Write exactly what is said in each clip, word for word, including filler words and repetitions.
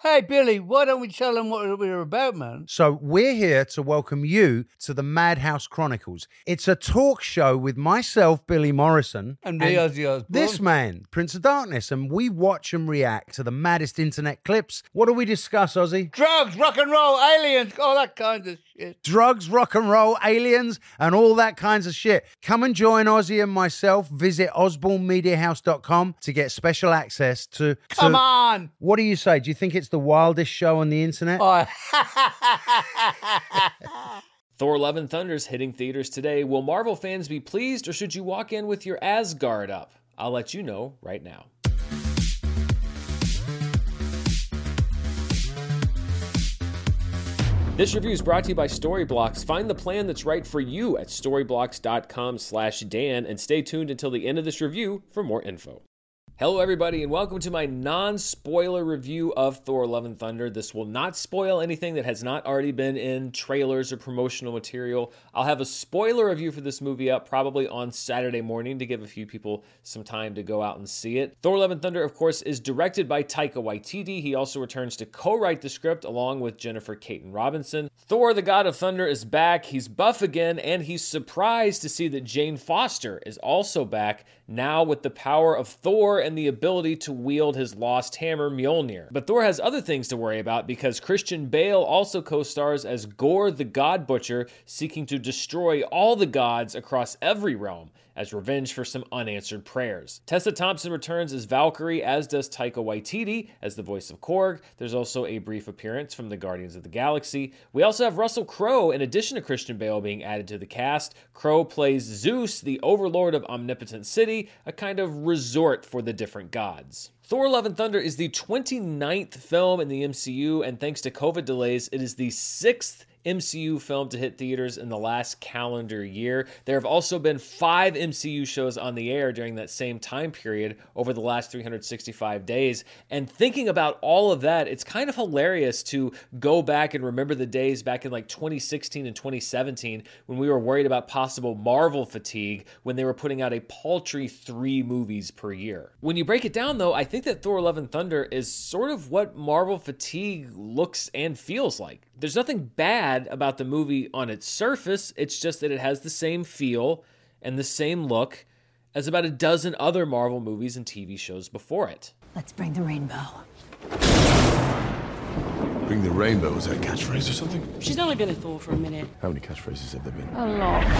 Hey, Billy, why don't we tell them what we're about, man? So we're here to welcome you to the Madhouse Chronicles. It's a talk show with myself, Billy Morrison, And me, Ozzy Osbourne. this man, Prince of Darkness, and we watch and react to the maddest internet clips. What do we discuss, Ozzy? Drugs, rock and roll, aliens, all that kind of shit. Drugs, rock and roll, aliens, and all that kinds of shit. Come and join Ozzy and myself. Visit osborne media house dot com to get special access to... to Come on! What do you say? Do you think it's the wildest show on the internet? Oh. Thor Love and Thunder's hitting theaters today. Will Marvel fans be pleased, or should you walk in with your Asgard up? I'll let you know right now. This review is brought to you by Storyblocks. Find the plan that's right for you at storyblocks.com slash Dan, and stay tuned until the end of this review for more info. Hello, everybody, and welcome to my non-spoiler review of Thor Love and Thunder. This will not spoil anything that has not already been in trailers or promotional material. I'll have a spoiler review for this movie up probably on Saturday morning to give a few people some time to go out and see it. Thor Love and Thunder, of course, is directed by Taika Waititi. He also returns to co-write the script along with Jennifer Caton Robinson. Thor, the God of Thunder, is back. He's buff again, and he's surprised to see that Jane Foster is also back, now with the power of Thor and the ability to wield his lost hammer, Mjolnir. But Thor has other things to worry about because Christian Bale also co-stars as Gorr the God Butcher, seeking to destroy all the gods across every realm as revenge for some unanswered prayers. Tessa Thompson returns as Valkyrie, as does Taika Waititi as the voice of Korg. There's also a brief appearance from the Guardians of the Galaxy. We also have Russell Crowe, in addition to Christian Bale, being added to the cast. Crowe plays Zeus, the overlord of Omnipotent City, a kind of resort for the different gods. Thor Love and Thunder is the twenty-ninth film in the M C U, and thanks to COVID delays, it is the sixth M C U film to hit theaters in the last calendar year. There have also been five M C U shows on the air during that same time period over the last three hundred sixty-five days. And thinking about all of that, it's kind of hilarious to go back and remember the days back in like twenty sixteen and twenty seventeen when we were worried about possible Marvel fatigue when they were putting out a paltry three movies per year. When you break it down, though, I think that Thor Love and Thunder is sort of what Marvel fatigue looks and feels like. There's nothing bad about the movie on its surface. It's just that it has the same feel and the same look as about a dozen other Marvel movies and T V shows before it. Let's bring the rainbow. Bring the rainbow, is that a catchphrase or something? She's only been a Thor for a minute. How many catchphrases have there been? A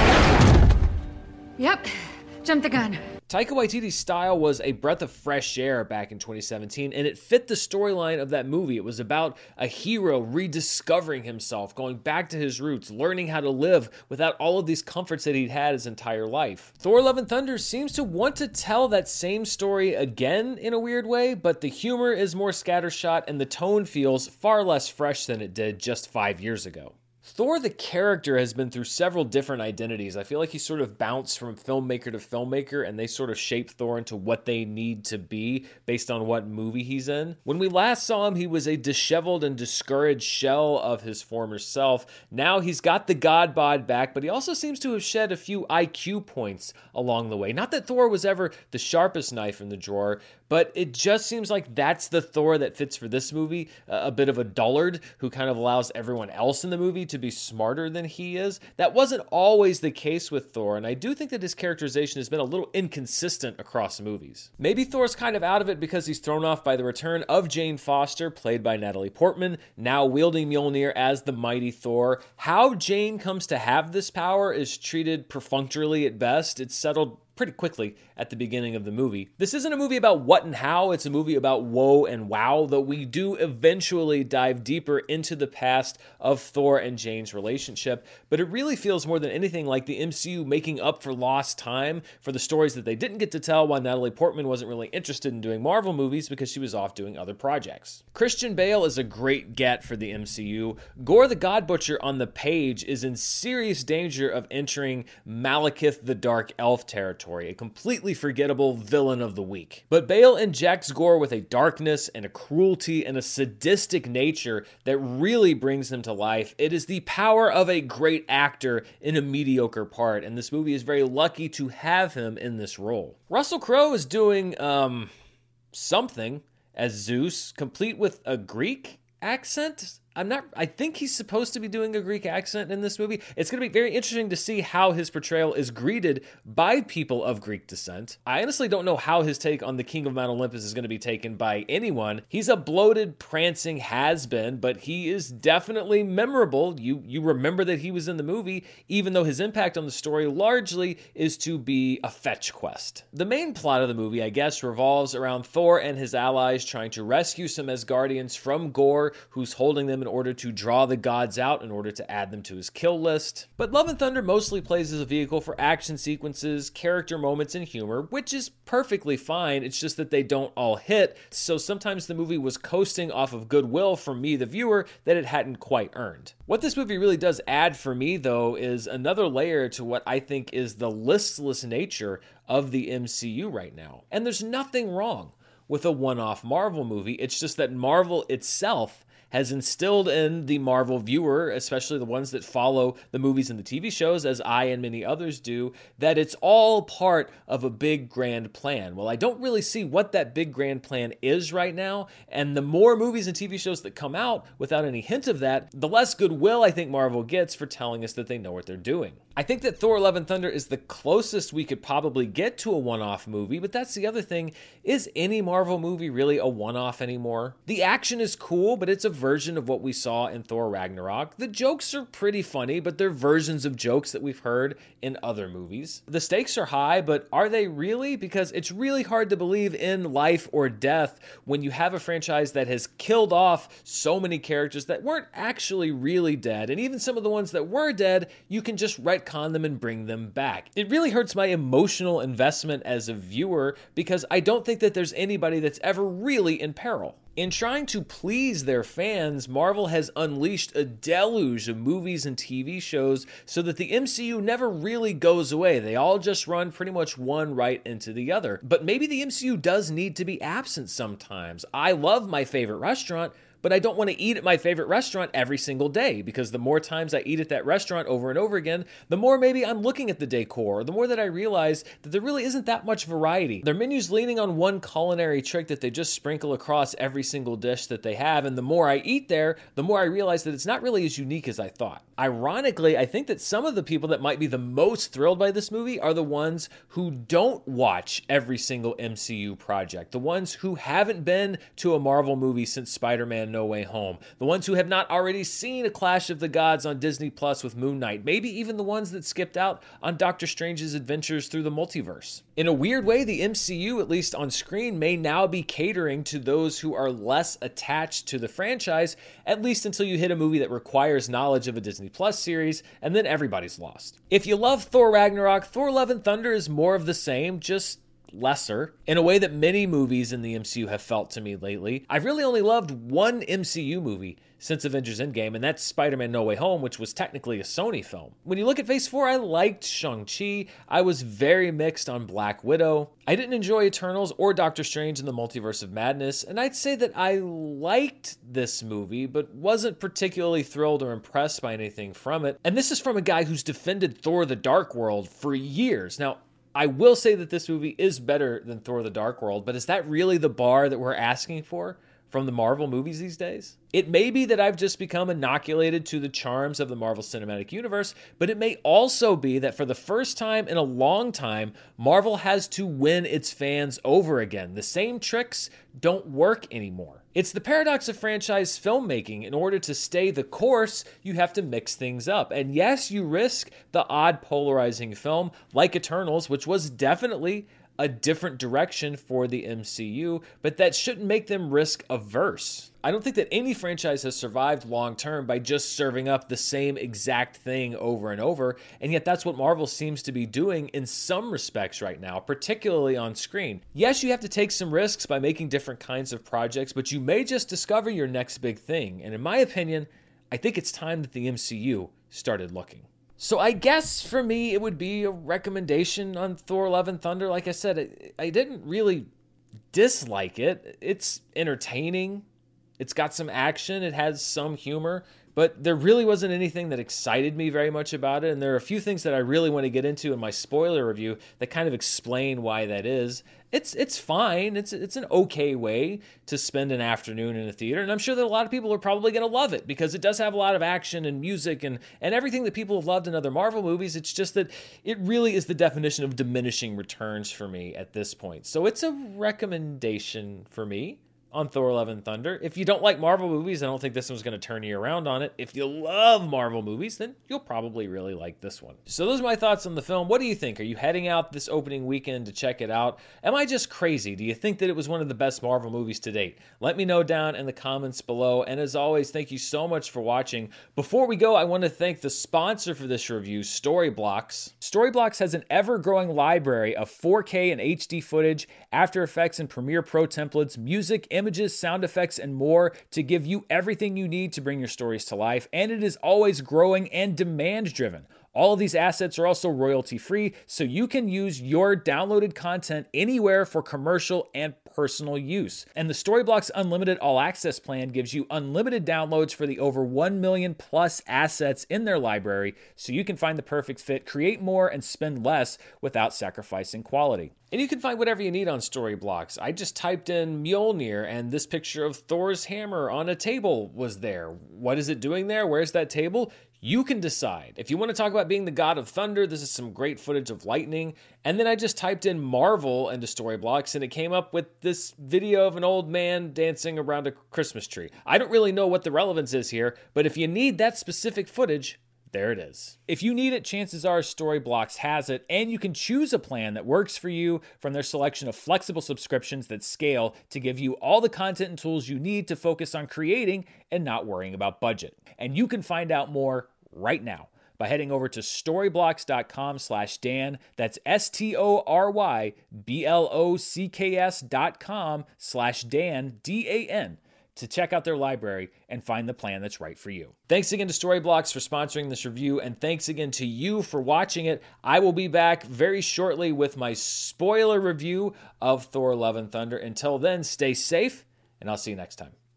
lot. Yep, jump the gun. Taika Waititi's style was a breath of fresh air back in twenty seventeen, and it fit the storyline of that movie. It was about a hero rediscovering himself, going back to his roots, learning how to live without all of these comforts that he'd had his entire life. Thor Love and Thunder seems to want to tell that same story again in a weird way, but the humor is more scattershot and the tone feels far less fresh than it did just five years ago. Thor, the character, has been through several different identities. I feel like he sort of bounced from filmmaker to filmmaker, and they sort of shaped Thor into what they need to be based on what movie he's in. When we last saw him, he was a disheveled and discouraged shell of his former self. Now he's got the god bod back, but he also seems to have shed a few I Q points along the way. Not that Thor was ever the sharpest knife in the drawer, but it just seems like that's the Thor that fits for this movie, a bit of a dullard who kind of allows everyone else in the movie to be smarter than he is. That wasn't always the case with Thor, and I do think that his characterization has been a little inconsistent across movies. Maybe Thor's kind of out of it because he's thrown off by the return of Jane Foster, played by Natalie Portman, now wielding Mjolnir as the mighty Thor. How Jane comes to have this power is treated perfunctorily at best. It's settled pretty quickly at the beginning of the movie. This isn't a movie about what and how, it's a movie about woe and wow, though we do eventually dive deeper into the past of Thor and Jane's relationship, but it really feels more than anything like the M C U making up for lost time for the stories that they didn't get to tell while Natalie Portman wasn't really interested in doing Marvel movies because she was off doing other projects. Christian Bale is a great get for the M C U. Gorr the God Butcher on the page is in serious danger of entering Malekith the Dark Elf territory, a completely forgettable villain of the week. But Bale injects Gorr with a darkness and a cruelty and a sadistic nature that really brings him to life. It is the power of a great actor in a mediocre part, and this movie is very lucky to have him in this role. Russell Crowe is doing, um, something as Zeus, complete with a Greek accent. I'm not, I think he's supposed to be doing a Greek accent in this movie. It's going to be very interesting to see how his portrayal is greeted by people of Greek descent. I honestly don't know how his take on the King of Mount Olympus is going to be taken by anyone. He's a bloated, prancing has-been, but he is definitely memorable. You, you remember that he was in the movie, even though his impact on the story largely is to be a fetch quest. The main plot of the movie, I guess, revolves around Thor and his allies trying to rescue some Asgardians from Gorr, who's holding them in order to draw the gods out in order to add them to his kill list. But Love and Thunder mostly plays as a vehicle for action sequences, character moments, and humor, which is perfectly fine. It's just that they don't all hit, so sometimes the movie was coasting off of goodwill from me, the viewer, that it hadn't quite earned. What this movie really does add for me, though, is another layer to what I think is the listless nature of the M C U right now. And there's nothing wrong with a one-off Marvel movie. It's just that Marvel itself has instilled in the Marvel viewer, especially the ones that follow the movies and the T V shows, as I and many others do, that it's all part of a big grand plan. Well, I don't really see what that big grand plan is right now, and the more movies and T V shows that come out without any hint of that, the less goodwill I think Marvel gets for telling us that they know what they're doing. I think that Thor Love and Thunder is the closest we could probably get to a one-off movie, but that's the other thing. Is any Marvel movie really a one-off anymore? The action is cool, but it's a version of what we saw in Thor Ragnarok. The jokes are pretty funny, but they're versions of jokes that we've heard in other movies. The stakes are high, but are they really? Because it's really hard to believe in life or death when you have a franchise that has killed off so many characters that weren't actually really dead, and even some of the ones that were dead, you can just retcon them and bring them back. It really hurts my emotional investment as a viewer because I don't think that there's anybody that's ever really in peril. In trying to please their fans, Marvel has unleashed a deluge of movies and T V shows so that the M C U never really goes away. They all just run pretty much one right into the other. But maybe the M C U does need to be absent sometimes. I love my favorite restaurant, but I don't want to eat at my favorite restaurant every single day, because the more times I eat at that restaurant over and over again, the more maybe I'm looking at the decor, or the more that I realize that there really isn't that much variety. Their menu's leaning on one culinary trick that they just sprinkle across every single dish that they have, and the more I eat there, the more I realize that it's not really as unique as I thought. Ironically, I think that some of the people that might be the most thrilled by this movie are the ones who don't watch every single M C U project, the ones who haven't been to a Marvel movie since Spider-Man No Way Home, the ones who have not already seen A Clash of the Gods on Disney Plus with Moon Knight, maybe even the ones that skipped out on Doctor Strange's adventures through the multiverse. In a weird way, the M C U, at least on screen, may now be catering to those who are less attached to the franchise, at least until you hit a movie that requires knowledge of a Disney Plus series, and then everybody's lost. If you love Thor Ragnarok, Thor Love and Thunder is more of the same, just lesser, in a way that many movies in the M C U have felt to me lately. I've really only loved one M C U movie since Avengers Endgame, and that's Spider-Man No Way Home, which was technically a Sony film. When you look at Phase four, I liked Shang-Chi. I was very mixed on Black Widow. I didn't enjoy Eternals or Doctor Strange in the Multiverse of Madness, and I'd say that I liked this movie, but wasn't particularly thrilled or impressed by anything from it. And this is from a guy who's defended Thor the Dark World for years. Now, I will say that this movie is better than Thor the Dark World, but is that really the bar that we're asking for from the Marvel movies these days? It may be that I've just become inoculated to the charms of the Marvel Cinematic Universe, but it may also be that for the first time in a long time, Marvel has to win its fans over again. The same tricks don't work anymore. It's the paradox of franchise filmmaking. In order to stay the course, you have to mix things up. And yes, you risk the odd polarizing film like Eternals, which was definitely a different direction for the M C U, but that shouldn't make them risk averse. I don't think that any franchise has survived long term by just serving up the same exact thing over and over, and yet that's what Marvel seems to be doing in some respects right now, particularly on screen. Yes, you have to take some risks by making different kinds of projects, but you may just discover your next big thing, and in my opinion, I think it's time that the M C U started looking. So I guess for me, it would be a recommendation on Thor Love and Thunder. Like I said, I, I didn't really dislike it. It's entertaining. It's got some action, it has some humor, but there really wasn't anything that excited me very much about it, and there are a few things that I really want to get into in my spoiler review that kind of explain why that is. It's it's fine. It's it's an okay way to spend an afternoon in a theater, and I'm sure that a lot of people are probably going to love it because it does have a lot of action and music and, and everything that people have loved in other Marvel movies. It's just that it really is the definition of diminishing returns for me at this point. So it's a recommendation for me on Thor Love and Thunder. If you don't like Marvel movies, I don't think this one's going to turn you around on it. If you love Marvel movies, then you'll probably really like this one. So those are my thoughts on the film. What do you think? Are you heading out this opening weekend to check it out? Am I just crazy? Do you think that it was one of the best Marvel movies to date? Let me know down in the comments below. And as always, thank you so much for watching. Before we go, I want to thank the sponsor for this review, Storyblocks. Storyblocks has an ever-growing library of four K and H D footage, After Effects and Premiere Pro templates, music, images, sound effects, and more to give you everything you need to bring your stories to life, and it is always growing and demand-driven. All of these assets are also royalty-free, so you can use your downloaded content anywhere for commercial and personal use. And the Storyblocks Unlimited All Access plan gives you unlimited downloads for the over one million plus assets in their library, so you can find the perfect fit, create more, and spend less without sacrificing quality. And you can find whatever you need on Storyblocks. I just typed in Mjolnir, and this picture of Thor's hammer on a table was there. What is it doing there? Where's that table? You can decide. If you want to talk about being the god of thunder, this is some great footage of lightning. And then I just typed in Marvel into Storyblocks, and it came up with this video of an old man dancing around a Christmas tree. I don't really know what the relevance is here, but if you need that specific footage, there it is. If you need it, chances are Storyblocks has it, and you can choose a plan that works for you from their selection of flexible subscriptions that scale to give you all the content and tools you need to focus on creating and not worrying about budget. And you can find out more right now by heading over to storyblocks.com slash Dan. That's S-T-O-R-Y-B-L-O-C-K-S dot com slash Dan, D A N, to check out their library and find the plan that's right for you. Thanks again to Storyblocks for sponsoring this review, and thanks again to you for watching it. I will be back very shortly with my spoiler review of Thor Love and Thunder. Until then, stay safe, and I'll see you next time.